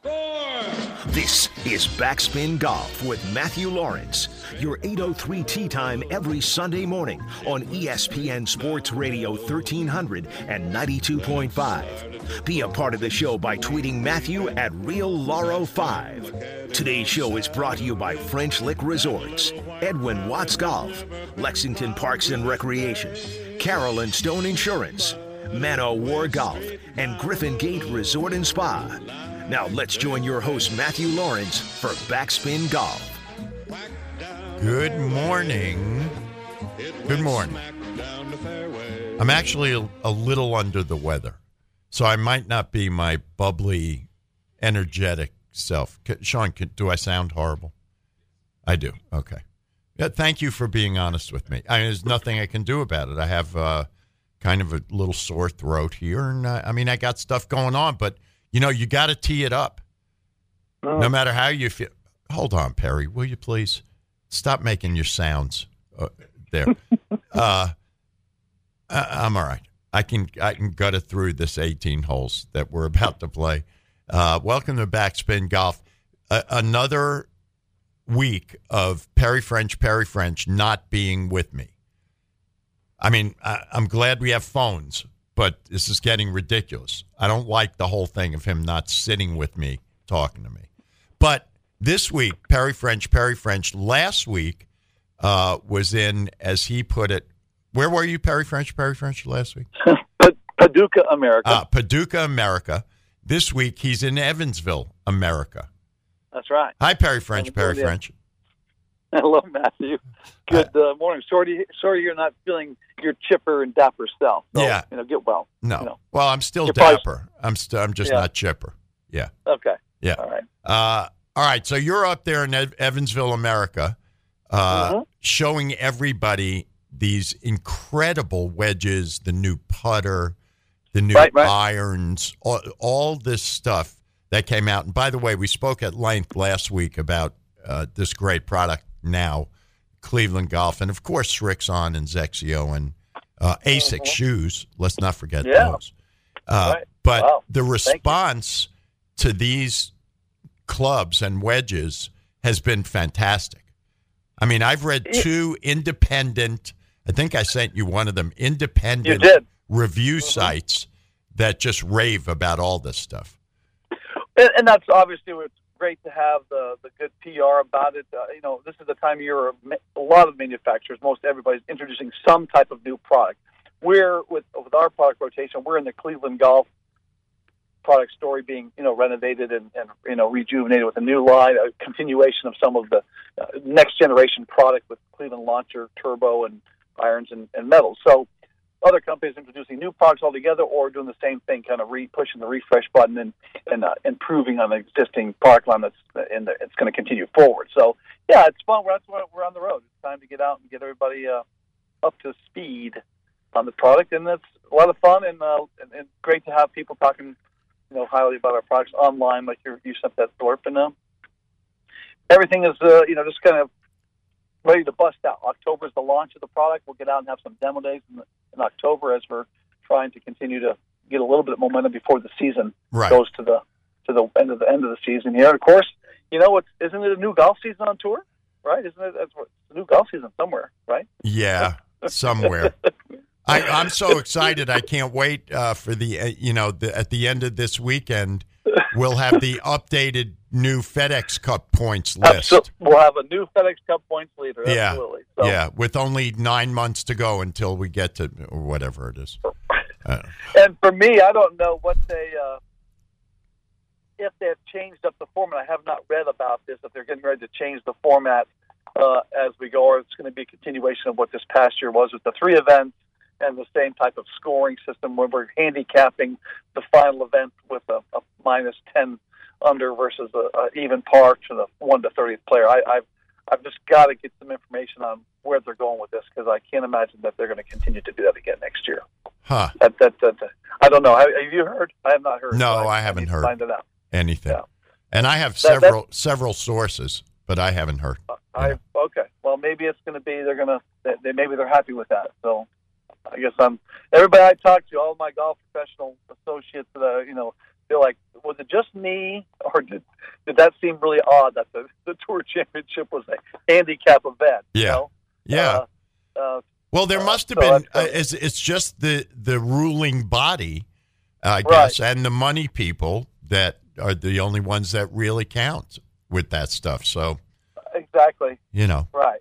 This is Backspin Golf with Matthew Lawrence, your 8:03 tee time every Sunday morning on ESPN Sports Radio 1300 and 92.5. Be a part of the show by tweeting Matthew at RealLauro5. Today's show is brought to you by French Lick Resorts, Edwin Watts Golf, Lexington Parks and Recreation, Carroll and Stone Insurance, Mano War Golf, and Griffin Gate Resort and Spa. Now let's join your host, Matthew Lawrence, for Backspin Golf. Good morning. Good morning. I'm actually a little under the weather, so I might not be my bubbly, energetic self. Sean, do I sound horrible? I do. Okay. Yeah, thank you for being honest with me. There's nothing I can do about it. I have kind of a little sore throat here, and I got stuff going on, but you got to tee it up. No matter how you feel. Hold on, Perry, will you please stop making your sounds there? I'm all right. I can gut it through this 18 holes that we're about to play. Welcome to Backspin Golf. Another week of Perry French not being with me. I'm glad we have phones, but this is getting ridiculous. I don't like the whole thing of him not sitting with me, talking to me. But this week, Perry French, last week was in, as he put it, where were you, Perry French, last week? Paducah, America. Paducah, America. This week, he's in Evansville, America. That's right. Hi, Perry French. Hello, Matthew. Good morning. Sorry you're not feeling your chipper and dapper self. So, yeah. Get well. No. Well, I'm still dapper. I'm just not chipper. Yeah. Okay. Yeah. All right. All right. So you're up there in Evansville, America, showing everybody these incredible wedges, the new putter, the new irons, all this stuff that came out. And by the way, we spoke at length last week about this great product now, Cleveland Golf, and of course Srixon and Zexio and ASICS shoes. Let's not forget those. But the response to these clubs and wedges has been fantastic. I've read two independent, I think I sent you one of them, independent review sites that just rave about all this stuff. And that's obviously what's great to have the good PR about it. This is the time of year a lot of manufacturers, most everybody's introducing some type of new product. We're with our product rotation, we're in the Cleveland Golf product story being renovated and rejuvenated with a new line, a continuation of some of the next generation product with Cleveland Launcher, Turbo, and irons and metals. So other companies introducing new products altogether or doing the same thing, kind of pushing the refresh button and improving on the existing product line that's in there. It's going to continue forward. So, yeah, it's fun. We're on the road. It's time to get out and get everybody up to speed on the product, and that's a lot of fun and great to have people talking highly about our products online, like you sent that blurb, and everything is just kind of ready to bust out. October is the launch of the product. We'll get out and have some demo days in October as we're trying to continue to get a little bit of momentum before the season goes to the end of the season here. And of course, isn't it a new golf season on tour? Right? Isn't it? It's a new golf season somewhere, right? Yeah, somewhere. I'm so excited. I can't wait for the at the end of this weekend, we'll have the updated new FedEx Cup points list. We'll have a new FedEx Cup points leader. Absolutely. So. Yeah, with only 9 months to go until we get to whatever it is. And for me, I don't know what if they've changed up the format. I have not read about this, if they're getting ready to change the format as we go, or it's going to be a continuation of what this past year was with the 3 events and the same type of scoring system where we're handicapping the final event with a minus 10 under versus a even par to the 1 to 30th player. I've just got to get some information on where they're going with this, because I can't imagine that they're going to continue to do that again next year. Huh. I don't know. Have you heard? I have not heard. No, I haven't heard find it out. Anything. Yeah. And I have several sources, but I haven't heard. Okay. Well, maybe it's going to be maybe they're happy with that. So I guess everybody I talk to, all my golf professional associates that feel like, was it just me, or did that seem really odd that the Tour Championship was a handicap event? Yeah, you know? yeah. Well, there must have been. It's just the ruling body, I guess, and the money people that are the only ones that really count with that stuff. So exactly, right.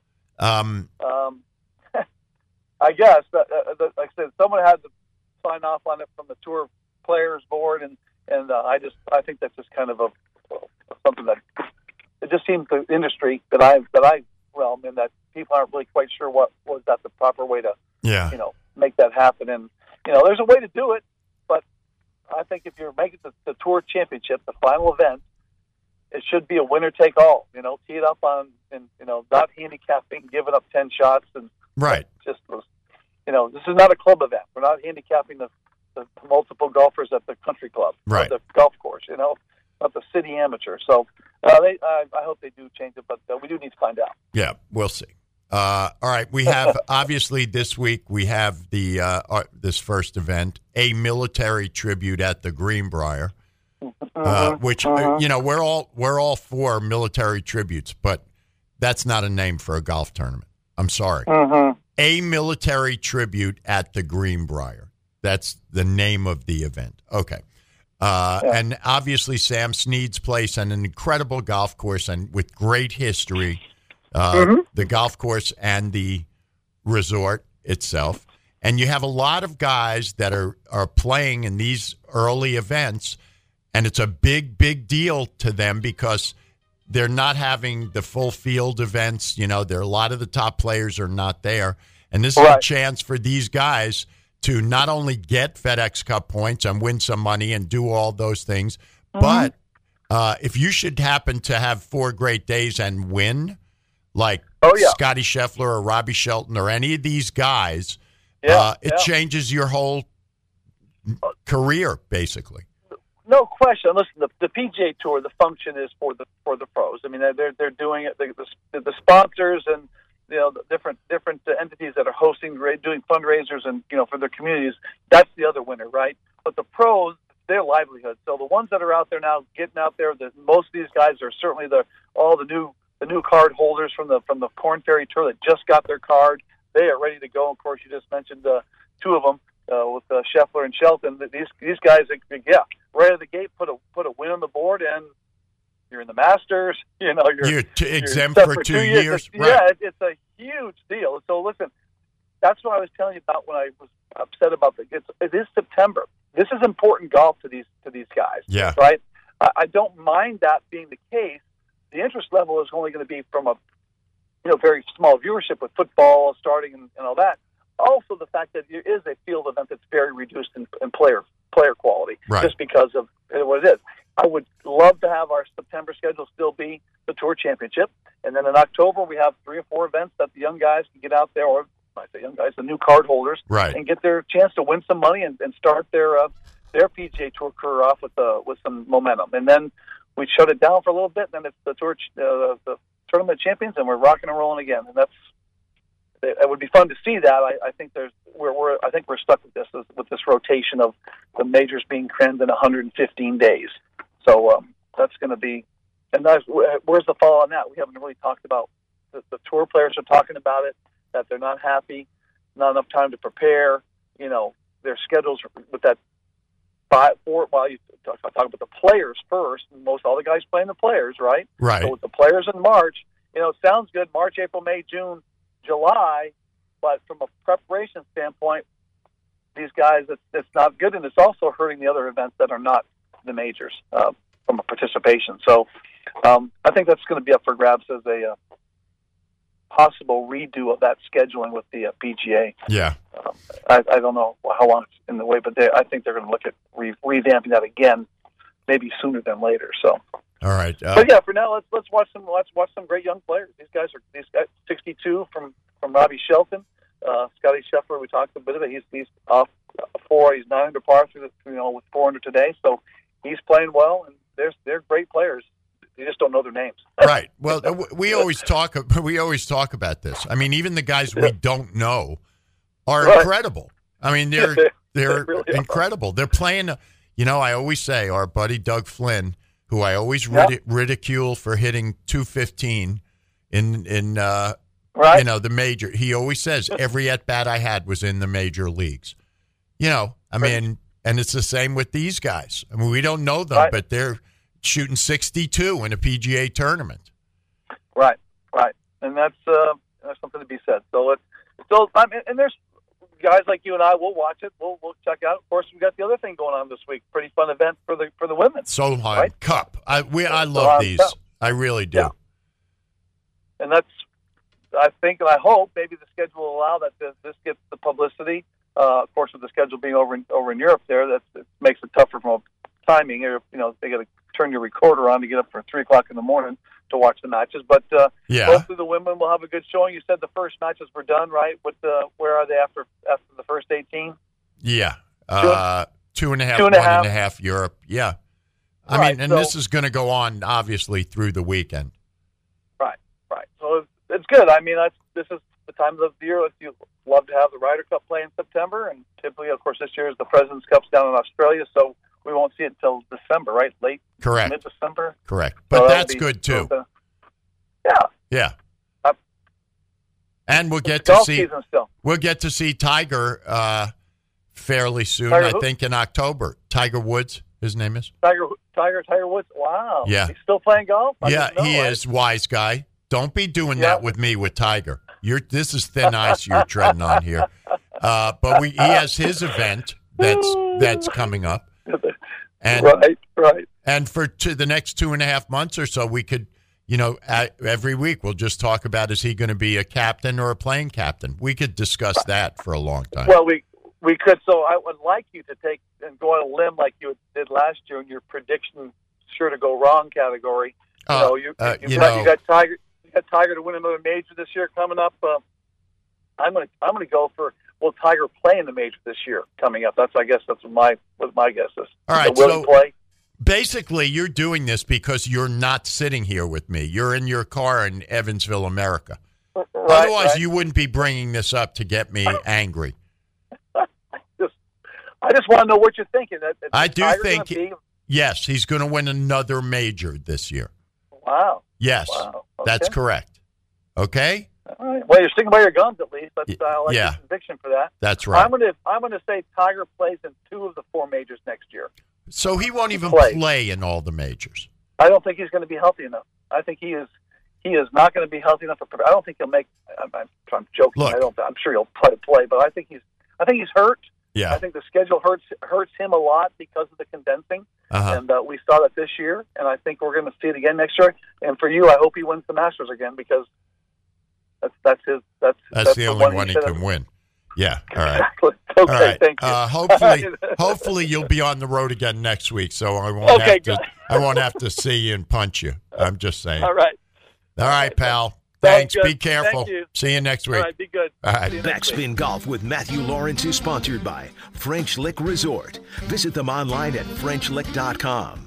I guess like I said, someone had to sign off on it from the Tour Players Board, and I think that's just kind of something that it just seems the industry that that people aren't really quite sure what was that the proper way to make that happen. And there's a way to do it, but I think if you're making the Tour Championship, the final event, it should be a winner take all. Tee it up on and not handicapping, giving up 10 shots, and right. Just was, this is not a club event. We're not handicapping the multiple golfers at the country club, right? Or the golf course, not the city amateur. So I hope they do change it, but we do need to find out. Yeah, we'll see. All right, we have obviously this week we have the this first event, a military tribute at the Greenbrier, which we're all for military tributes, but that's not a name for a golf tournament. I'm sorry. A military tribute at the Greenbrier. That's the name of the event. Okay. And obviously Sam Snead's place and an incredible golf course and with great history, the golf course and the resort itself. And you have a lot of guys that are playing in these early events, and it's a big, big deal to them because they're not having the full field events. There are a lot of the top players are not there. And this is a chance for these guys to not only get FedEx Cup points and win some money and do all those things, but if you should happen to have 4 great days and win, like Scotty Scheffler or Robbie Shelton or any of these guys, it changes your whole career, basically. No question. Listen, the PGA Tour, the function is for the pros. I mean, they're doing it. The sponsors and the different entities that are hosting, doing fundraisers, and for their communities. That's the other winner, right? But the pros, their livelihood. So the ones that are out there now, getting out there, most of these guys are certainly all the new card holders from the Korn Ferry Tour that just got their card. They are ready to go. Of course, you just mentioned 2 of them. With Scheffler and Shelton, these guys, right out of the gate, put a win on the board, and you're in the Masters. You're exempt for 2 years. Right. Yeah, it's a huge deal. So listen, that's what I was telling you about when I was upset about it is September. This is important golf to these guys. Yeah. Right. I don't mind that being the case. The interest level is only going to be from a very small viewership with football starting and all that. Also, the fact that it is a field event that's very reduced in player quality, just because of what it is. I would love to have our September schedule still be the Tour Championship, and then in October we have 3 or 4 events that the young guys can get out there, or I say young guys, the new card holders, and get their chance to win some money and start their PGA Tour career off with some momentum. And then we shut it down for a little bit, and then it's the Tour, the Tournament Champions, and we're rocking and rolling again, and that's. It would be fun to see that. I think we're stuck with this rotation of the majors being crammed in 115 days. So that's going to be. And where's the fall on that? We haven't really talked about. The tour players are talking about it, that they're not happy, not enough time to prepare. Their schedules with that 5-4. Well, you talk about the players first. Most all the guys playing the players, right? Right. So with the players in March, it sounds good. March, April, May, June. July, but from a preparation standpoint, these guys, it's not good, and it's also hurting the other events that are not the majors from a participation. So I think that's going to be up for grabs as a possible redo of that scheduling with the PGA. Yeah. I don't know how long it's in the way, but I think they're going to look at revamping that again, maybe sooner than later. So. All right. But yeah, for now, let's watch some great young players. These guys 62 from Robbie Shelton, Scotty Scheffler. We talked a bit about. He's off 4. He's 9 under par through with 4 under today. So he's playing well, and they're great players. You just don't know their names. Right. Well, we always talk about this. I mean, even the guys we don't know are incredible. I mean, they're really incredible. They're playing. I always say our buddy Doug Flynn, who I always ridicule for hitting 215 in right. the major. He always says every at-bat I had was in the major leagues. And it's the same with these guys. I mean, we don't know them, but they're shooting 62 in a PGA tournament. Right. And that's something to be said. So and there's guys like you and I will watch it. We'll check out. Of course, we got the other thing going on this week. Pretty fun event for the women. Solheim Cup. I love these. Cup. I really do. Yeah. And that's, I think, and I hope maybe the schedule will allow that this gets the publicity. Of course, with the schedule being over in Europe, it makes it tougher from timing. They got to turn your recorder on to get up for 3:00 in the morning to watch the matches. But hopefully the women will have a good showing. You said the first matches were done, right? Where are they after the first 18? Yeah, 2.5, 1.5 Europe. Yeah, I mean, this is going to go on obviously through the weekend. Right. So it's good. I mean, this is the time of the year that you love to have the Ryder Cup play in September, and typically, of course, this year is the President's Cup's down in Australia, so we won't see it until December, right? Mid-December. Correct. But that's good too. Yeah. And we'll get to see Tiger fairly soon. I think in October. Tiger Woods, his name is Tiger Woods. Wow. Yeah. He's still playing golf. He is. Wise guy. Don't be doing that with me with Tiger. This is thin ice you're treading on here. But he has his event that's coming up. And, right. And for the next 2.5 months or so, we could, every week we'll just talk about, is he going to be a captain or a playing captain? We could discuss that for a long time. Well, we could. So I would like you to take and go on a limb like you did last year in your prediction sure to go wrong category. You got Tiger. You got Tiger to win another major this year coming up. I'm going to go for, will Tiger play in the major this year coming up? That's what my guess is. All right, so play? Basically, you're doing this because you're not sitting here with me. You're in your car in Evansville, America. Otherwise, you wouldn't be bringing this up to get me angry. I just want to know what you're thinking. I do think, yes, he's going to win another major this year. Wow. Yes, wow. Okay. That's correct. Okay? All right. Well, you're sticking by your guns at least. I like your conviction for that. That's right. I'm going to say Tiger plays in 2 of the 4 majors next year. So he won't even play in all the majors. I don't think he's going to be healthy enough. I think he is not going to be healthy enough. I don't think he'll make. I'm joking. Look, I'm sure he'll play, but I think he's hurt. Yeah. I think the schedule hurts him a lot because of the condensing, and we saw that this year, and I think we're going to see it again next year. And for you, I hope he wins the Masters again because that's the only one he can win. Yeah. All right. Exactly. Okay. All right. Thank you. Hopefully you'll be on the road again next week, so I won't have to see you and punch you. I'm just saying. All right, pal. Thanks. Be careful. See you next week. All right, be good. All right. Backspin Golf with Matthew Lawrence is sponsored by French Lick Resort. Visit them online at FrenchLick.com.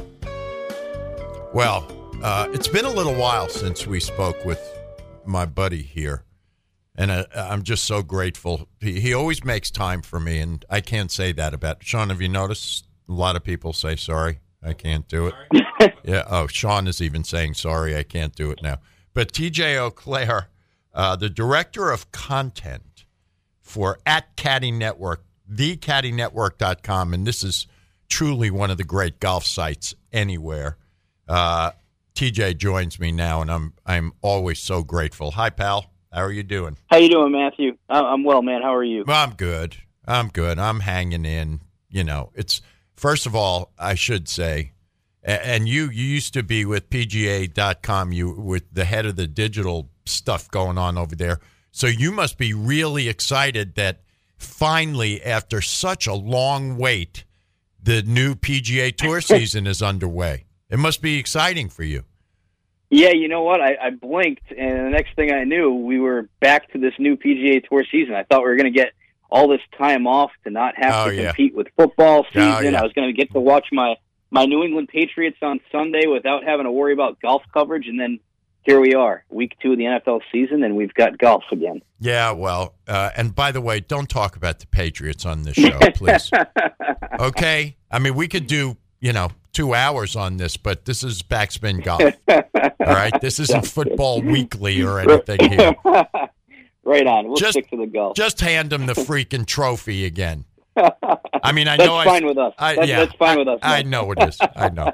Well, it's been a little while since we spoke with my buddy here, and I'm just so grateful. He always makes time for me, and I can't say that about Sean. Have you noticed a lot of people say, sorry, I can't do it? Yeah. Oh, Sean is even saying, sorry, I can't do it now. But TJ Auclair, the director of content for @Caddy Network, thecaddynetwork.com, and this is truly one of the great golf sites anywhere. TJ joins me now, and I'm always so grateful. Hi, pal. How are you doing? How you doing, Matthew? I'm well, man. How are you? I'm good. I'm hanging in. It's first of all, I should say. And you used to be with PGA.com. You were the head of the digital stuff going on over there. So you must be really excited that finally, after such a long wait, the new PGA Tour season is underway. It must be exciting for you. Yeah, you know what? I blinked, and the next thing I knew, we were back to this new PGA Tour season. I thought we were going to get all this time off to not have to compete with football season. I was going to get to watch my New England Patriots on Sunday without having to worry about golf coverage, and then here we are, week 2 of the NFL season, and we've got golf again. Yeah, well, and by the way, don't talk about the Patriots on this show, please. Okay? I mean, we could do, 2 hours on this, but this is Backspin Golf. All right? This isn't Football Weekly or anything here. Right on. We'll stick to the golf. Just hand them the freaking trophy again. I mean, I know that's fine with us. That's fine with us. I know it is. I know.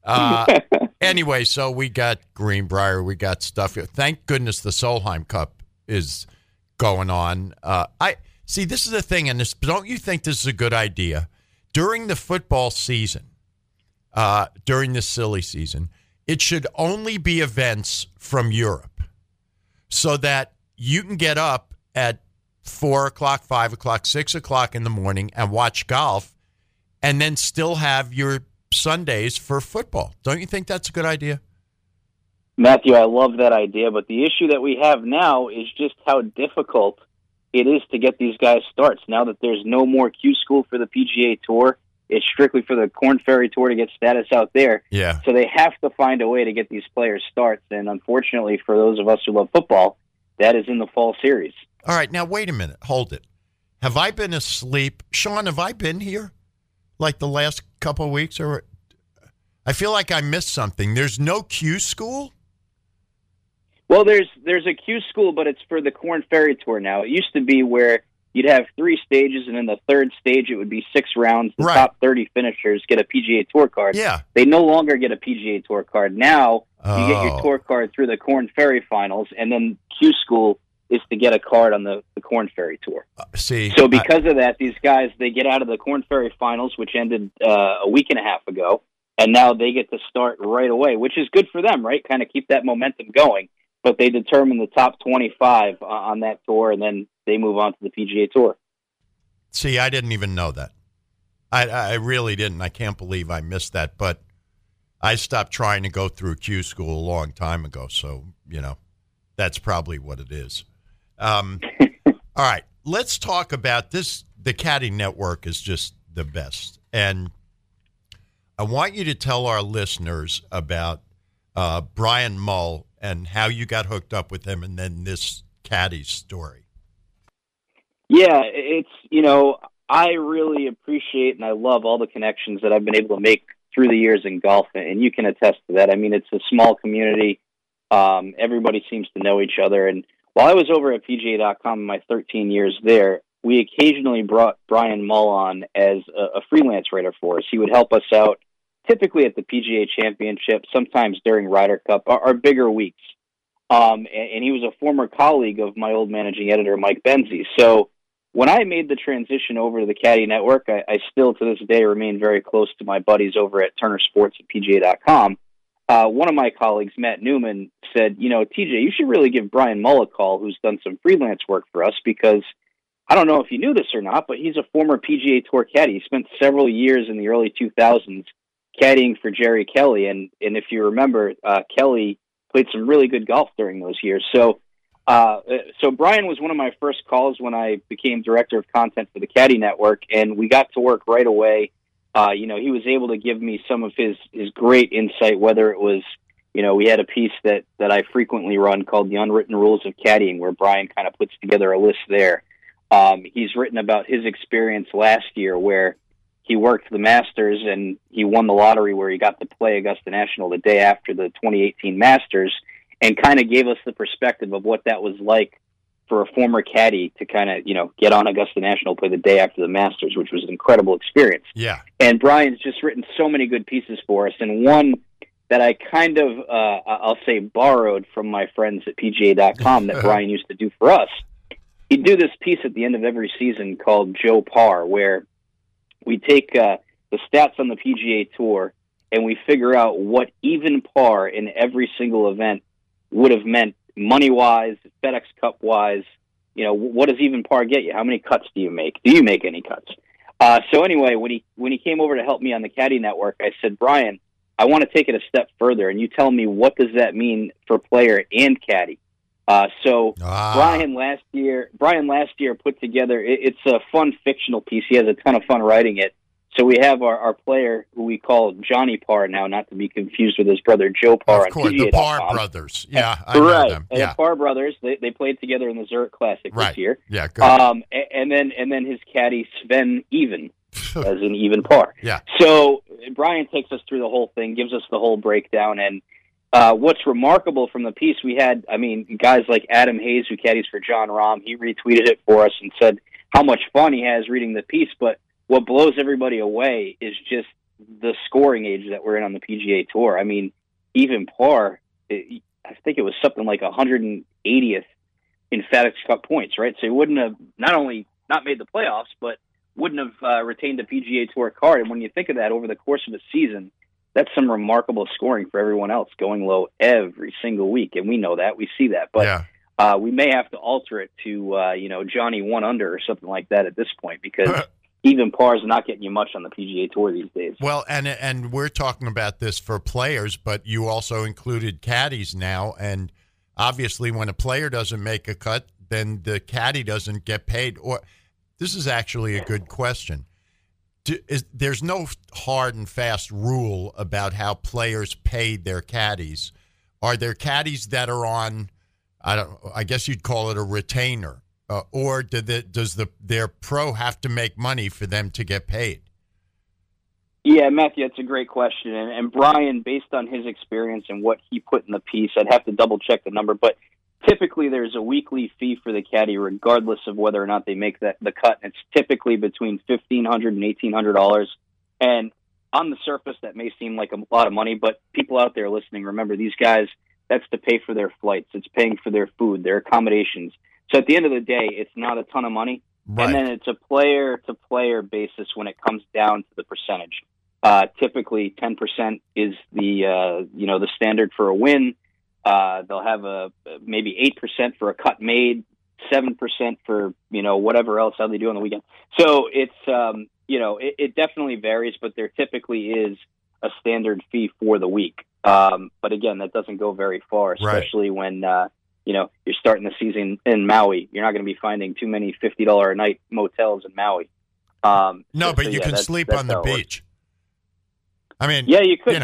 Anyway, so we got Greenbrier, we got stuff. Thank goodness the Solheim Cup is going on. This is the thing, and don't you think this is a good idea? During the football season, during this silly season, it should only be events from Europe so that you can get up at 4 o'clock, 5 o'clock, 6 o'clock in the morning and watch golf and then still have your Sundays for football. Don't you think that's a good idea? Matthew, I love that idea, but the issue that we have now is just how difficult it is to get these guys starts. Now that there's no more Q School for the PGA Tour, it's strictly for the Korn Ferry Tour to get status out there. Yeah. So they have to find a way to get these players starts, and unfortunately for those of us who love football, that is in the fall series. All right, now wait a minute. Hold it. Have I been asleep? Sean, have I been here like the last couple of weeks? Or I feel like I missed something. There's no Q School? Well, there's a Q School, but it's for the Korn Ferry Tour now. It used to be where you'd have 3 stages, and in the third stage it would be 6 rounds. The top 30 finishers get a PGA Tour card. Yeah. They no longer get a PGA Tour card. Now you get your tour card through the Korn Ferry Finals, and then Q School is to get a card on the Korn Ferry Tour. So because of that, these guys, they get out of the Korn Ferry Finals, which ended a week and a half ago, and now they get to start right away, which is good for them, right? Kind of keep that momentum going. But they determine the top 25 on that tour, and then they move on to the PGA Tour. See, I didn't even know that. I really didn't. I can't believe I missed that. But I stopped trying to go through Q School a long time ago, so, that's probably what it is. All right, let's talk about this. The Caddy Network is just the best. And I want you to tell our listeners about Brian Mull and how you got hooked up with him, and then this Caddy story. Yeah, it's, I really appreciate and I love all the connections that I've been able to make through the years in golf, and you can attest to that. I mean, it's a small community. Everybody seems to know each other. And while I was over at PGA.com in my 13 years there, we occasionally brought Brian Mull on as a freelance writer for us. He would help us out typically at the PGA Championship, sometimes during Ryder Cup, our bigger weeks. And he was a former colleague of my old managing editor, Mike Benzie. So when I made the transition over to the Caddy Network, I still to this day remain very close to my buddies over at Turner Sports at PGA.com. One of my colleagues, Matt Newman, said, TJ, you should really give Brian Mull a call, who's done some freelance work for us, because I don't know if you knew this or not, but he's a former PGA Tour caddy. He spent several years in the early 2000s caddying for Jerry Kelly. And if you remember, Kelly played some really good golf during those years. So Brian was one of my first calls when I became director of content for the Caddy Network, and we got to work right away. He was able to give me some of his great insight, whether it was, we had a piece that I frequently run called The Unwritten Rules of Caddying, where Brian kind of puts together a list there. He's written about his experience last year where he worked the Masters and he won the lottery where he got to play Augusta National the day after the 2018 Masters, and kind of gave us the perspective of what that was like for a former caddy to kind of, get on Augusta National, play the day after the Masters, which was an incredible experience. Yeah. And Brian's just written so many good pieces for us. And one that I kind of, I'll say, borrowed from my friends at PGA.com that Brian used to do for us. He'd do this piece at the end of every season called Joe Par, where we take the stats on the PGA Tour and we figure out what even par in every single event would have meant money-wise, FedEx Cup-wise. What does even par get you? How many cuts do you make? Do you make any cuts? So anyway, when he came over to help me on the Caddy Network, I said, Brian, I want to take it a step further, and you tell me, what does that mean for player and caddy? Brian last year put together, it's a fun fictional piece. He has a ton of fun writing it. So we have our player who we call Johnny Parr now, not to be confused with his brother Joe Parr. Of course, the Parr brothers. Yeah, I know them. Yeah. The Parr brothers, they played together in the Zurich Classic this year. Yeah, good. And then his caddy Sven Even, as in Even Parr. Yeah. So Brian takes us through the whole thing, gives us the whole breakdown, and what's remarkable from the piece, we had, guys like Adam Hayes, who caddies for John Rahm, he retweeted it for us and said how much fun he has reading the piece, but what blows everybody away is just the scoring age that we're in on the PGA Tour. Even Parr, I think it was something like 180th in FedEx Cup points, right? So he wouldn't have not only not made the playoffs, but wouldn't have retained the PGA Tour card. And when you think of that over the course of a season, that's some remarkable scoring for everyone else, going low every single week. And we know that. We see that. But we may have to alter it to, Johnny 1 under or something like that at this point, because even Parr's not getting you much on the PGA Tour these days. Well, and we're talking about this for players, but you also included caddies now. And obviously when a player doesn't make a cut, then the caddy doesn't get paid. Or this is actually a good question. There's no hard and fast rule about how players pay their caddies. Are there caddies that are on, I guess you'd call it a retainer, or does their pro have to make money for them to get paid? Yeah, Matthew, that's a great question. And Brian, based on his experience and what he put in the piece, I'd have to double check the number, but typically there's a weekly fee for the caddy regardless of whether or not they make the cut. It's typically between $1,500 and $1,800. And on the surface, that may seem like a lot of money, but people out there listening, remember, these guys, that's to pay for their flights. It's paying for their food, their accommodations. So at the end of the day, it's not a ton of money. Right. And then it's a player-to-player basis when it comes down to the percentage. Typically, 10% is the standard for a win. They'll have maybe 8% for a cut made, 7% for, whatever else, how they do on the weekend. So it's, it definitely varies, but there typically is a standard fee for the week. But again, that doesn't go very far, especially when, you're starting the season in Maui. You're not going to be finding too many $50 a night motels in Maui. But you can sleep on the beach. Yeah, you could.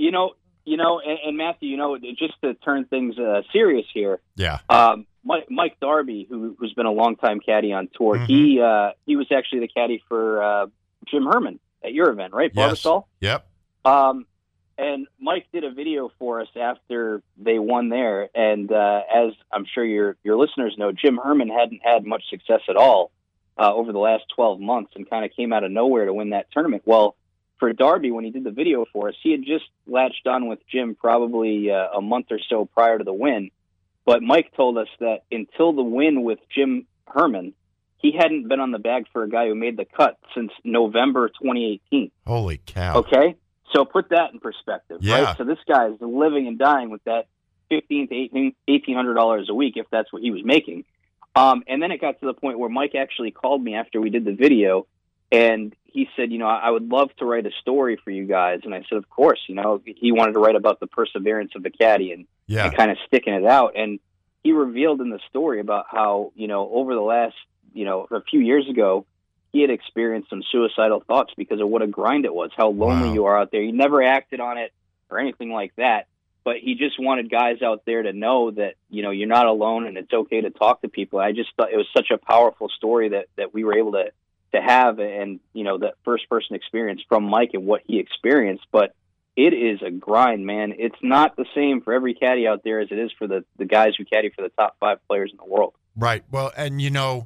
And Matthew, just to turn things serious here. Yeah. Mike Darby, who's been a longtime caddy on tour, he was actually the caddy for Jim Herman at your event, right? Barbasol? Yes. Yep. And Mike did a video for us after they won there, and as I'm sure your listeners know, Jim Herman hadn't had much success at all over the last 12 months and kind of came out of nowhere to win that tournament. Well, for Darby, when he did the video for us, he had just latched on with Jim probably a month or so prior to the win. But Mike told us that until the win with Jim Herman, he hadn't been on the bag for a guy who made the cut since November 2018. Holy cow. Okay? So put that in perspective, yeah. Right? So this guy is living and dying with that $1,500 to $1,800 a week, if that's what he was making. And then it got to the point where Mike actually called me after we did the video, and he said, I would love to write a story for you guys. And I said, of course. He wanted to write about the perseverance of the caddy and kind of sticking it out. And he revealed in the story about how, over the last, a few years ago, he had experienced some suicidal thoughts because of what a grind it was, how lonely you are out there. He never acted on it or anything like that, but he just wanted guys out there to know that, you're not alone and it's okay to talk to people. I just thought it was such a powerful story that we were able to have, and that first person experience from Mike and what he experienced. But it is a grind, man. It's not the same for every caddy out there as it is for the guys who caddy for the top 5 players in the world. Right. Well, and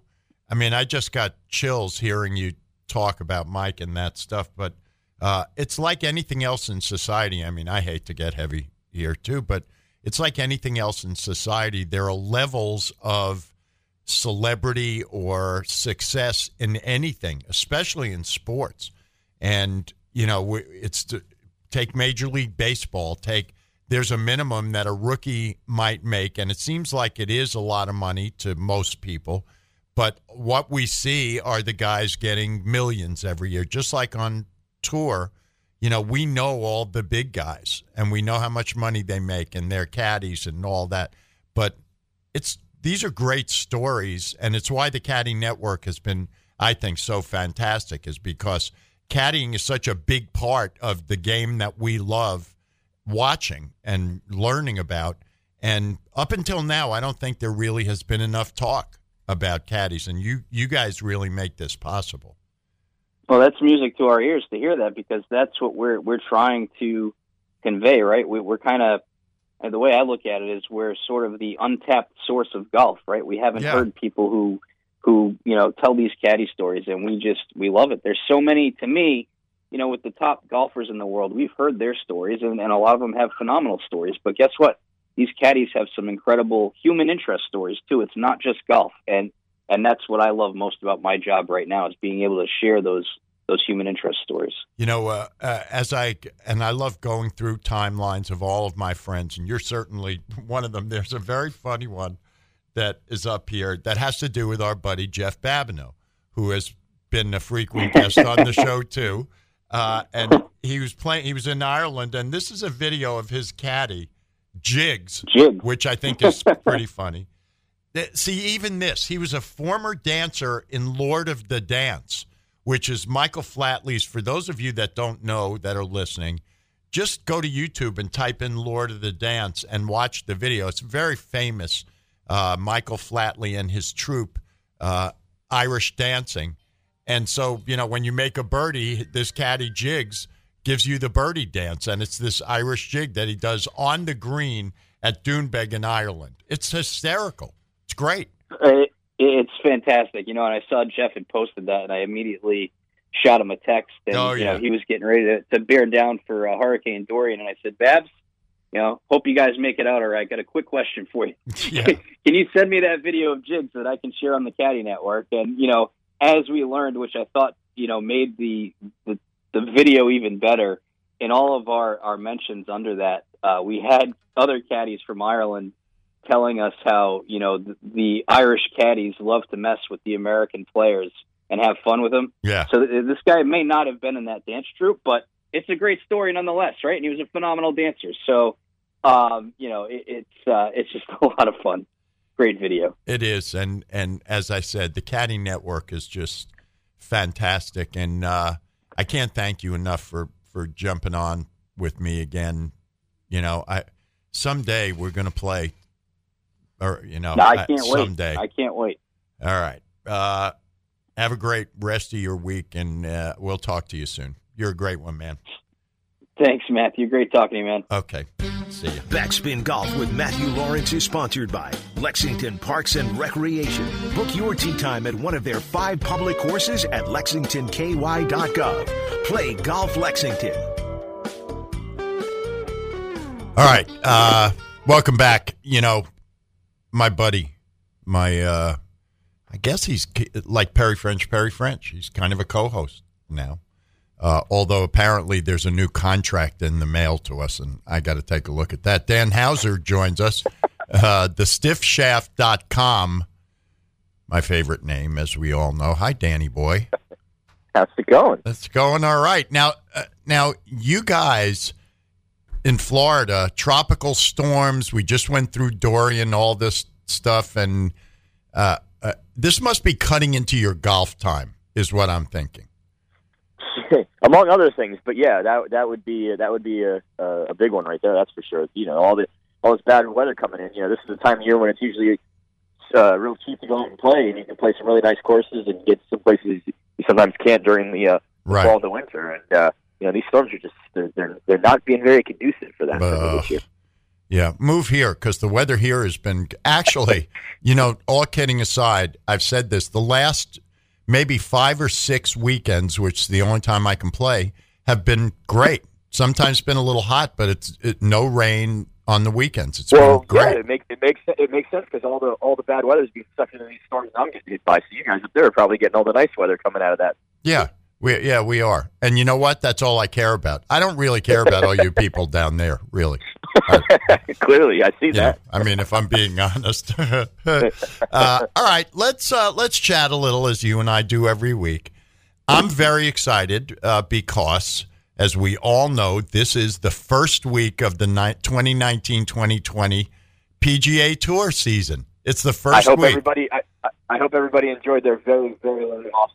I just got chills hearing you talk about Mike and that stuff, but it's like anything else in society. I hate to get heavy here too, but it's like anything else in society. There are levels of celebrity or success in anything, especially in sports. And, it's to take Major League Baseball, there's a minimum that a rookie might make, and it seems like it is a lot of money to most people. But what we see are the guys getting millions every year, just like on tour. We know all the big guys, and we know how much money they make and their caddies and all that. But these are great stories, and it's why the Caddy Network has been, I think, so fantastic, is because caddying is such a big part of the game that we love watching and learning about. And up until now, I don't think there really has been enough talk about caddies, and you guys really make this possible. Well, that's music to our ears to hear that, because that's what we're trying to convey, right? We're kind of, the way I look at it is we're sort of the untapped source of golf, right? We haven't heard people who tell these caddy stories, and we love it. There's so many, to me, with the top golfers in the world, we've heard their stories, and a lot of them have phenomenal stories. But guess what? These caddies have some incredible human interest stories too. It's not just golf, and that's what I love most about my job right now, is being able to share those human interest stories. I love going through timelines of all of my friends, and you're certainly one of them. There's a very funny one that is up here that has to do with our buddy Jeff Babineau, who has been a frequent guest on the show too. And he was in Ireland, and this is a video of his caddy, Jigs, which I think is pretty funny. See, even this, he was a former dancer in Lord of the Dance, which is Michael Flatley's. For those of you that don't know, that are listening, just go to YouTube and type in Lord of the Dance and watch the video. It's very famous, Michael Flatley and his troupe, Irish Dancing. And so, when you make a birdie, this caddy Jigs gives you the birdie dance, and it's this Irish jig that he does on the green at Doonbeg in Ireland. It's hysterical. It's great. It's fantastic. And I saw Jeff had posted that, and I immediately shot him a text. And, he was getting ready to bear down for Hurricane Dorian, and I said, Babs, hope you guys make it out all right. Got a quick question for you. Yeah. Can you send me that video of Jigs that I can share on the Caddy Network? And, as we learned, which I thought, made the video even better, in all of our mentions under that, we had other caddies from Ireland telling us how, the Irish caddies love to mess with the American players and have fun with them. Yeah. So this guy may not have been in that dance troupe, but it's a great story nonetheless, right? And he was a phenomenal dancer. So, it's just a lot of fun. Great video. It is. And as I said, the Caddy Network is just fantastic. And I can't thank you enough for jumping on with me again. Someday we're going to play, or, I can't someday. Wait. I can't wait. All right. Have a great rest of your week, and we'll talk to you soon. You're a great one, man. Thanks, Matthew. Great talking to you, man. Okay. See you. Backspin Golf with Matthew Lawrence is sponsored by Lexington Parks and Recreation. Book your tee time at one of their 5 public courses at lexingtonky.gov. Play Golf Lexington. All right. Welcome back. My buddy, I guess he's like Perry French. He's kind of a co-host now. Although apparently there's a new contract in the mail to us, and I got to take a look at that. Dan Hauser joins us. TheStiffShaft.com, my favorite name, as we all know. Hi, Danny boy. How's it going? It's going all right. Now, you guys in Florida, tropical storms. We just went through Dorian, all this stuff, and this must be cutting into your golf time, is what I'm thinking. Among other things, but yeah, that would be a big one right there. That's for sure. All this bad weather coming in. This is the time of year when it's usually real cheap to go out and play, and you can play some really nice courses and get some places you sometimes can't during the fall and the winter. And these storms are just they're not being very conducive for that this year. Yeah, move here, because the weather here has been actually, all kidding aside, I've said this, the last maybe 5 or 6 weekends, which is the only time I can play, have been great. Sometimes been a little hot, but it's no rain on the weekends. It's been great. Yeah, it makes sense, because all the bad weather is being sucked into these storms I'm getting hit by. So you guys up there are probably getting all the nice weather coming out of that. Yeah. We are. And you know what? That's all I care about. I don't really care about all you people down there, really. Clearly, I see that. I mean, if I'm being honest. All right, let's chat a little, as you and I do every week. I'm very excited because, as we all know, this is the first week of the 2019-2020 PGA Tour season. It's the first week. I hope everybody enjoyed their very, very long off season.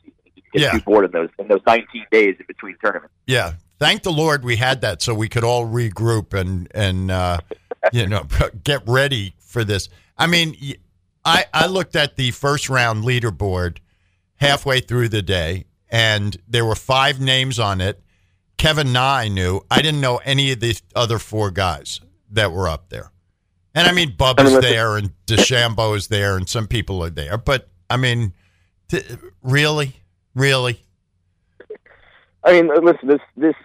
get too bored in those 19 days in between tournaments. Yeah. Thank the Lord we had that so we could all regroup and get ready for this. I mean, I looked at the first round leaderboard halfway through the day, and there were 5 names on it. Kevin Na I knew. I didn't know any of the other 4 guys that were up there. And I mean, Bubba's there, and DeChambeau is there, and some people are there. But, I mean, really? I mean, listen,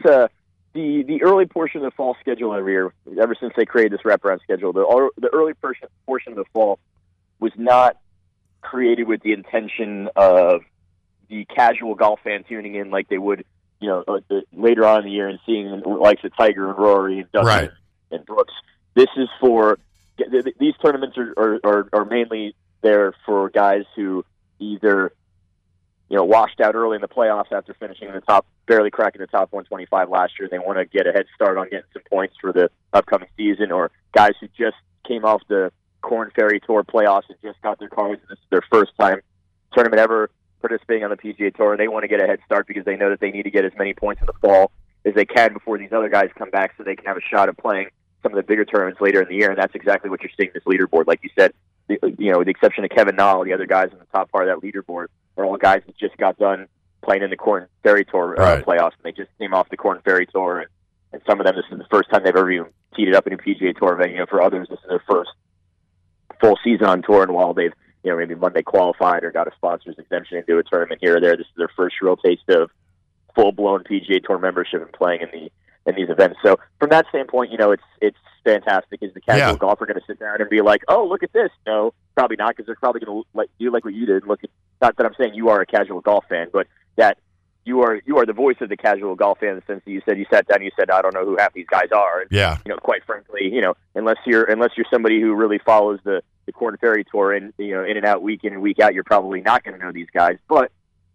the early portion of the fall schedule every year, ever since they created this wraparound schedule, the early portion of the fall was not created with the intention of the casual golf fan tuning in like they would, later on in the year and seeing the likes of Tiger and Rory and Dustin and Brooks. This is for these tournaments are mainly there for guys who either washed out early in the playoffs after finishing in the top, barely cracking the top 125 last year. They want to get a head start on getting some points for the upcoming season, or guys who just came off the Korn Ferry Tour playoffs and just got their cards, and this is their first time tournament ever participating on the PGA Tour, and they want to get a head start because they know that they need to get as many points in the fall as they can before these other guys come back so they can have a shot at playing some of the bigger tournaments later in the year, and that's exactly what you're seeing in this leaderboard. Like you said, with the exception of Kevin Na, the other guys in the top part of that leaderboard are all guys that just got done playing in the Korn Ferry Tour playoffs, and they just came off the Korn Ferry Tour, and some of them, this is the first time they've ever even teed it up in a PGA Tour venue. For others, this is their first full season on tour, and while they've maybe Monday qualified or got a sponsor's exemption into a tournament here or there, this is their first real taste of full-blown PGA Tour membership and playing in these events. So from that standpoint, it's fantastic. Is the casual golfer going to sit down and be like, oh, look at this? No, probably not, because they're probably going to do like what you did. Look at, not that I'm saying you are a casual golf fan, but that you are the voice of the casual golf fan in the sense that you sat down and you said, I don't know who half these guys are. And, quite frankly, unless you're somebody who really follows the Korn Ferry Tour and in and out, week in and week out, you're probably not going to know these guys. But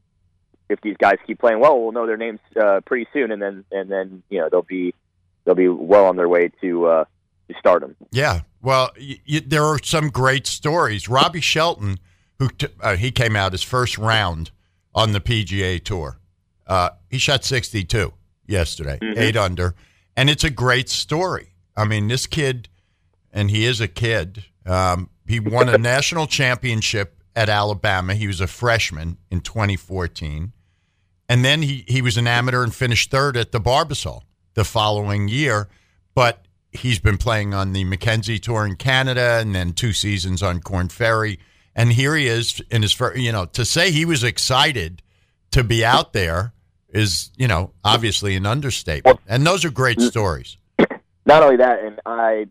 if these guys keep playing well, we'll know their names pretty soon, and then they'll be well on their way to stardom. Yeah, well, there are some great stories. Robbie Shelton, who he came out his first round on the PGA Tour. He shot 62 yesterday, 8 under, and it's a great story. I mean, this kid, and he is a kid. He won a national championship at Alabama. He was a freshman in 2014. And then he was an amateur and finished 3rd at the Barbasol the following year. But he's been playing on the Mackenzie Tour in Canada and then 2 seasons on Korn Ferry. And here he is in his first, to say he was excited to be out there is, obviously an understatement. And those are great stories. Not only that, and I'm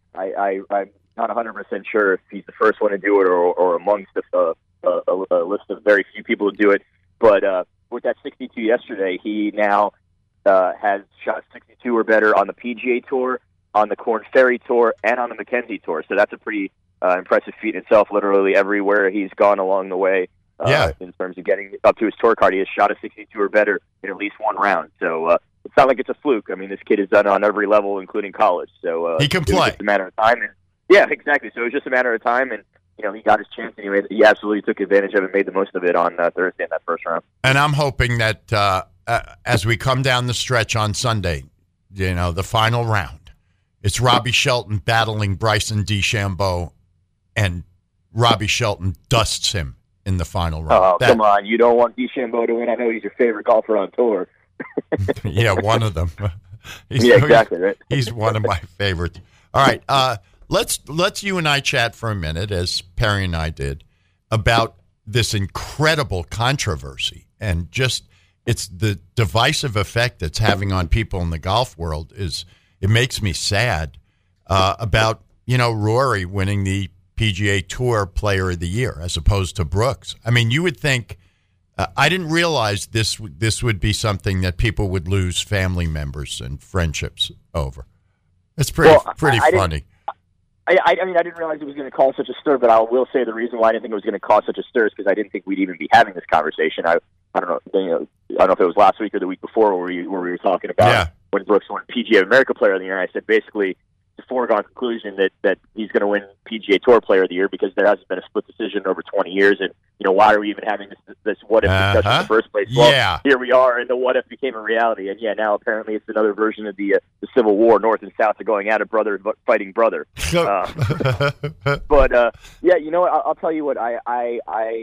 not 100% sure if he's the first one to do it or amongst a list of very few people who do it. But with that 62 yesterday, he now has shot 62 or better on the PGA Tour, on the Korn Ferry Tour, and on the Mackenzie Tour. So that's a pretty impressive feat in itself. Literally everywhere he's gone along the way in terms of getting up to his tour card, he has shot a 62 or better in at least one round. So it's not like it's a fluke. I mean, this kid has done it on every level, including college. So he can play. It's just a matter of time. Yeah, exactly. So it was just a matter of time, and he got his chance anyway. He absolutely took advantage of it, made the most of it on Thursday in that first round. And I'm hoping that as we come down the stretch on Sunday, the final round, it's Robbie Shelton battling Bryson DeChambeau, and Robbie Shelton dusts him in the final round. Oh, come on. You don't want DeChambeau to win. I know he's your favorite golfer on tour. Yeah, one of them. Exactly, right? He's one of my favorites. All right, let's you and I chat for a minute, as Perry and I did, about this incredible controversy, and just it's the divisive effect it's having on people in the golf world. It makes me sad about Rory winning the PGA Tour Player of the Year as opposed to Brooks. I mean, you would think I didn't realize this would be something that people would lose family members and friendships over. It's pretty funny. I mean, I didn't realize it was going to cause such a stir, but I will say the reason why I didn't think it was going to cause such a stir is because I didn't think we'd even be having this conversation. I don't know. I don't know if it was last week or the week before where we were talking about when Brooks won PGA of America Player of the Year. And I said basically, a foregone conclusion that he's going to win PGA Tour Player of the Year because there hasn't been a split decision in over 20 years. And, why are we even having this what if discussion in the first place? Well, here we are, and the what if became a reality. And, now apparently it's another version of the Civil War. North and South are going at it, brother fighting brother. But, I'll tell you what, I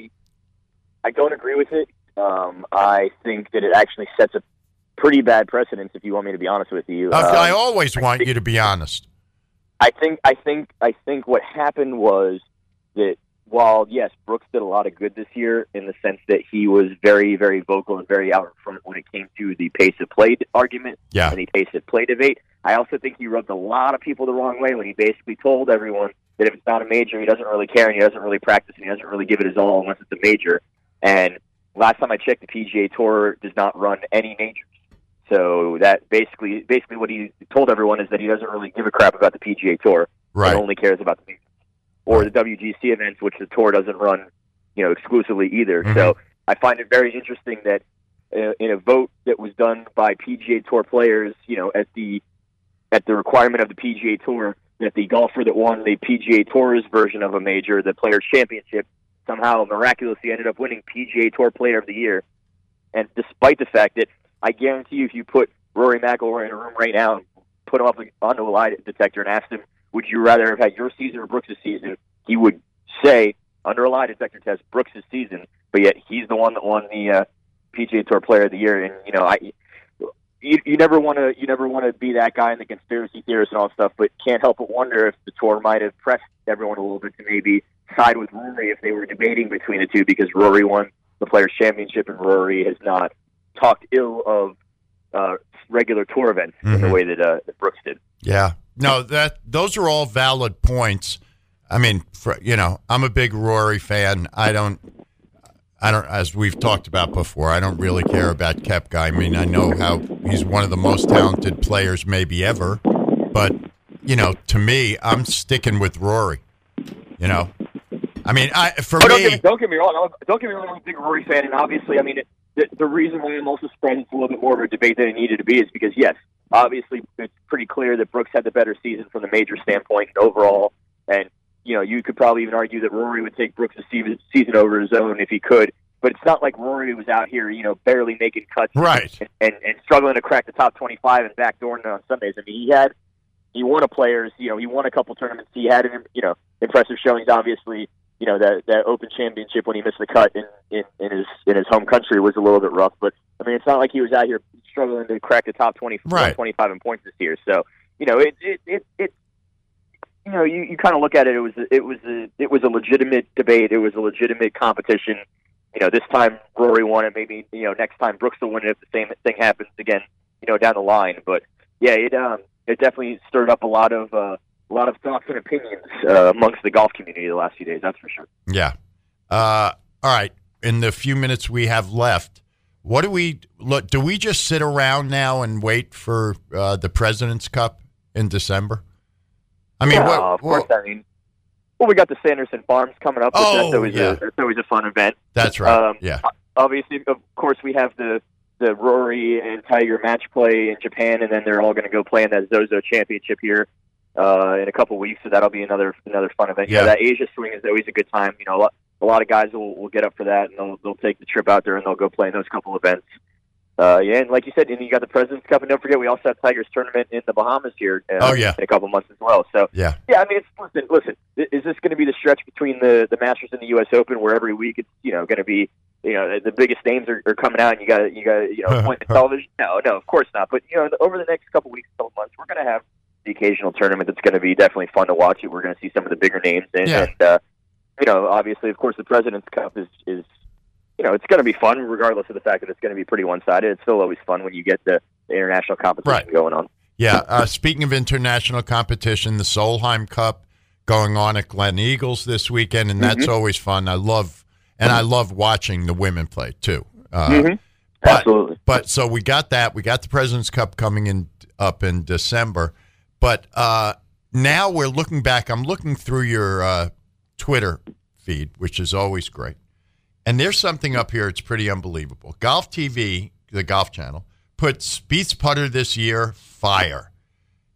don't agree with it. I think that it actually sets a pretty bad precedent, if you want me to be honest with you. I always want you to be honest. I think what happened was that while, yes, Brooks did a lot of good this year in the sense that he was very, very vocal and very out in front when it came to the pace of play argument and the pace of play debate, I also think he rubbed a lot of people the wrong way when he basically told everyone that if it's not a major, he doesn't really care and he doesn't really practice and he doesn't really give it his all unless it's a major. And last time I checked, the PGA Tour does not run any majors. So that basically what he told everyone is that he doesn't really give a crap about the PGA Tour. Right. He only cares about the majors. Or the WGC events, which the Tour doesn't run, exclusively either. Mm-hmm. So I find it very interesting that in a vote that was done by PGA Tour players, at the requirement of the PGA Tour, that the golfer that won the PGA Tour's version of a major, the Players' Championship, somehow miraculously ended up winning PGA Tour Player of the Year. And despite the fact that I guarantee you, if you put Rory McIlroy in a room right now and put him up onto a lie detector and asked him, would you rather have had your season or Brooks' season, he would say, under a lie detector test, Brooks' season, but yet he's the one that won the PGA Tour Player of the Year. And, you never want to be that guy in the conspiracy theorist and all that stuff, but can't help but wonder if the Tour might have pressed everyone a little bit to maybe side with Rory if they were debating between the two, because Rory won the Players' Championship and Rory has not talked ill of regular tour events in the way that Brooks did. Yeah. No, those are all valid points. I mean, I'm a big Rory fan. I don't, as we've talked about before, I don't really care about Koepka. I mean, I know how he's one of the most talented players maybe ever, but, to me, I'm sticking with Rory, I mean, don't get me wrong. I'm a big Rory fan, and obviously, I mean, the reason why I'm also surprised it's a little bit more of a debate than it needed to be is because, yes, obviously it's pretty clear that Brooks had the better season from the major standpoint overall, and, you could probably even argue that Rory would take Brooks' season over his own if he could, but it's not like Rory was out here, barely making cuts and struggling to crack the top 25 and backdooring on Sundays. I mean, he won a Players, he won a couple tournaments. He had, impressive showings, obviously. That Open Championship when he missed the cut in his home country was a little bit rough. But, I mean, it's not like he was out here struggling to crack the top 25 in points this year. So, you kind of look at it. It was a legitimate debate. It was a legitimate competition. This time Rory won it. Maybe next time Brooks will win it if the same thing happens again. Down the line. But yeah, it definitely stirred up a lot of thoughts and opinions amongst the golf community the last few days. That's for sure. Yeah. All right. In the few minutes we have left, what do we look? Do we just sit around now and wait for the President's Cup in December? I mean, of course. I mean, we got the Sanderson Farms coming up. That's always a fun event. That's right. Yeah. Obviously, of course, we have the Rory and Tiger match play in Japan, and then they're all going to go play in that Zozo Championship here in a couple of weeks. So that'll be another fun event. Yeah. That Asia swing is always a good time. A lot of guys will get up for that, and they'll take the trip out there and they'll go play in those couple events. And like you said, and you got the President's Cup, and don't forget we also have Tiger's tournament in the Bahamas here in a couple of months as well. So yeah. I mean, listen, is this going to be the stretch between the Masters and the U.S. Open where every week it's going to be the biggest names are coming out and you got appointment television? No, of course not. But over the next couple weeks, couple months, we're going to have the occasional tournament that's going to be definitely fun to watch. We're going to see some of the bigger names, and obviously, of course, the President's Cup is it's going to be fun regardless of the fact that it's going to be pretty one-sided. It's still always fun when you get the international competition going on. Yeah. Speaking of international competition, the Solheim Cup going on at Glen Eagles this weekend, and that's always fun. I love watching the women play too. Absolutely. But so we got that. We got the President's Cup coming up in December. But now we're looking back. I'm looking through your Twitter feed, which is always great. And there's something up here. It's pretty unbelievable. Golf TV, the Golf Channel, put Spieth's putter this year fire.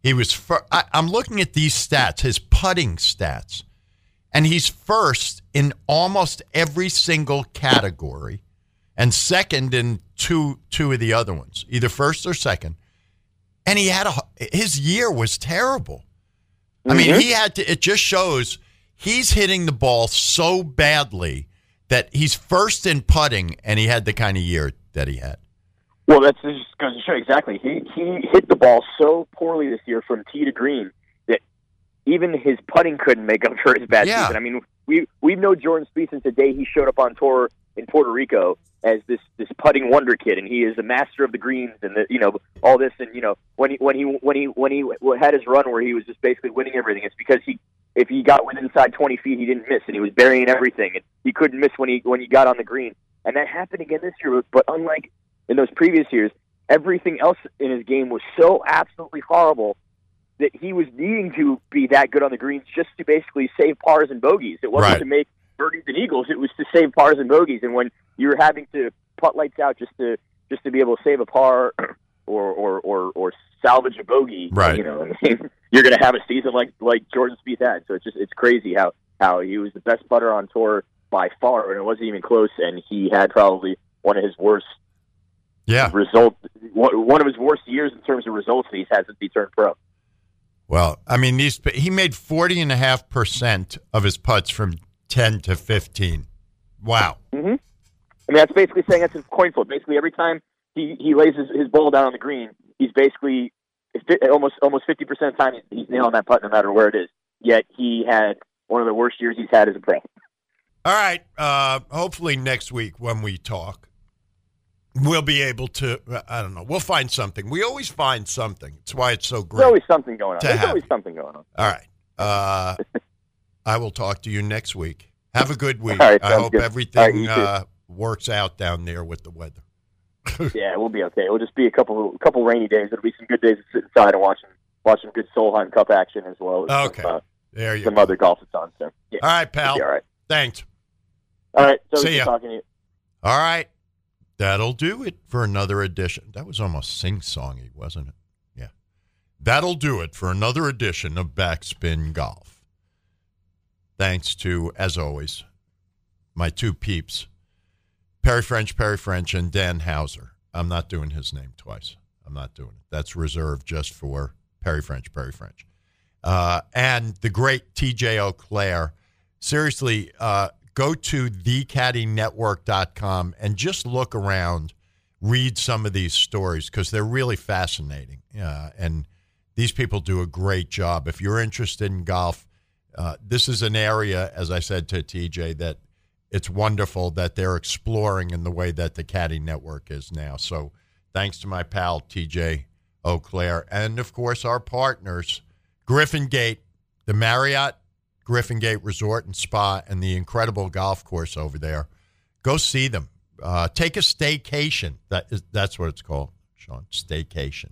He was. I'm looking at these stats, his putting stats, and he's first in almost every single category, and second in two of the other ones, either first or second. And his year was terrible. I mean, he had to. It just shows he's hitting the ball so badly that he's first in putting, and he had the kind of year that he had. Well, that's just goes to show exactly. He hit the ball so poorly this year from tee to green that even his putting couldn't make up for his bad season. I mean, we've known Jordan Spieth since the day he showed up on tour in Puerto Rico as this putting wonder kid, and he is a master of the greens and all this. And when he had his run where he was just basically winning everything, it's because if he got within inside 20 feet, he didn't miss, and he was burying everything, and he couldn't miss when he got on the green. And that happened again this year, but unlike in those previous years, everything else in his game was so absolutely horrible that he was needing to be that good on the greens just to basically save pars and bogeys. It wasn't to make birdies and eagles; it was to save pars and bogeys. And when you're having to putt lights out just to be able to save a par or salvage a bogey, right? You're going to have a season like Jordan Spieth had. So it's crazy how he was the best putter on tour by far, and it wasn't even close. And he had probably one of his worst. Result. One of his worst years in terms of results that he's had since he turned pro. Well, I mean, he made 40.5% of his putts from 10 to 15. Wow. Mm-hmm. I mean, that's basically saying that's a coin flip. Basically, every time he lays his ball down on the green, he's basically almost 50% of the time he's nailing that putt no matter where it is. Yet he had one of the worst years he's had as a pro. All right. Hopefully next week when we talk, we'll be able to, I don't know, we'll find something. We always find something. That's why it's so great. There's always something going on. All right. I will talk to you next week. Have a good week. Right, I hope everything works out down there with the weather. Yeah, we'll be okay. It'll just be a couple rainy days. It'll be some good days to sit inside and watch some good Solheim Cup action as well. Okay. There you go. Some other golf that's on. So, yeah. All right, pal. All right. Thanks. All right. So see ya. Talking to you. All right. That'll do it for another edition. That was almost sing-songy, wasn't it? Yeah. That'll do it for another edition of Backspin Golf. Thanks to, as always, my two peeps, Perry French, and Dan Hauser. I'm not doing his name twice. I'm not doing it. That's reserved just for Perry French. And the great TJ Auclair. Seriously, go to thecaddynetwork.com and just look around, read some of these stories because they're really fascinating. And these people do a great job. If you're interested in golf, this is an area, as I said to TJ, that it's wonderful that they're exploring in the way that the Caddy Network is now. So thanks to my pal, TJ Auclair, and, of course, our partners, Griffin Gate, the Marriott Griffin Gate Resort and Spa, and the incredible golf course over there. Go see them. Take a staycation. That's what it's called, Sean. Staycation.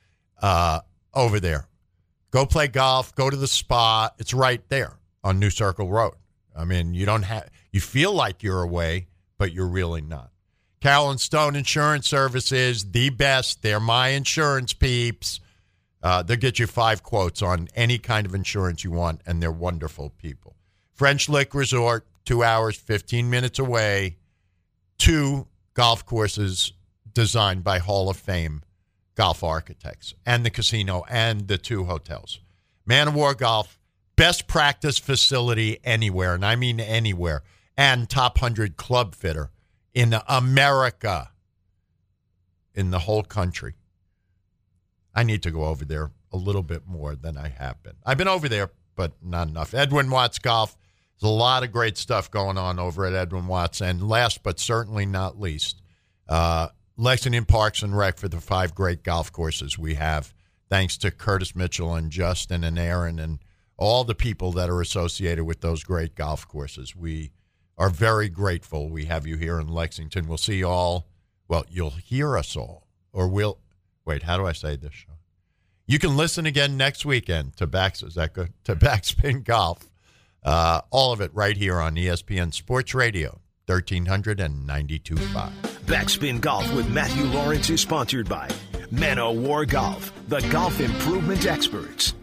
Over there. Go play golf. Go to the spa. It's right there on New Circle Road. I mean, you feel like you're away, but you're really not. Carol and Stone Insurance Services, the best. They're my insurance peeps. They'll get you 5 quotes on any kind of insurance you want, and they're wonderful people. French Lick Resort, 2 hours, 15 minutes away. 2 golf courses designed by Hall of Fame golf architects, and the casino, and the 2 hotels. Man of War Golf, best practice facility anywhere, and I mean anywhere, and top 100 club fitter in America, in the whole country. I need to go over there a little bit more than I have been. I've been over there, but not enough. Edwin Watts Golf. There's a lot of great stuff going on over at Edwin Watts. And last but certainly not least, Lexington Parks and Rec for the 5 great golf courses we have. Thanks to Curtis Mitchell and Justin and Aaron and all the people that are associated with those great golf courses. We are very grateful we have you here in Lexington. We'll see you all. Well, you'll hear us all. Or we'll... Wait, how do I say this, Sean? You can listen again next weekend to Backspin Golf. All of it right here on ESPN Sports Radio, 1392.5. Backspin Golf with Matthew Lawrence is sponsored by Man O' War Golf, the golf improvement experts.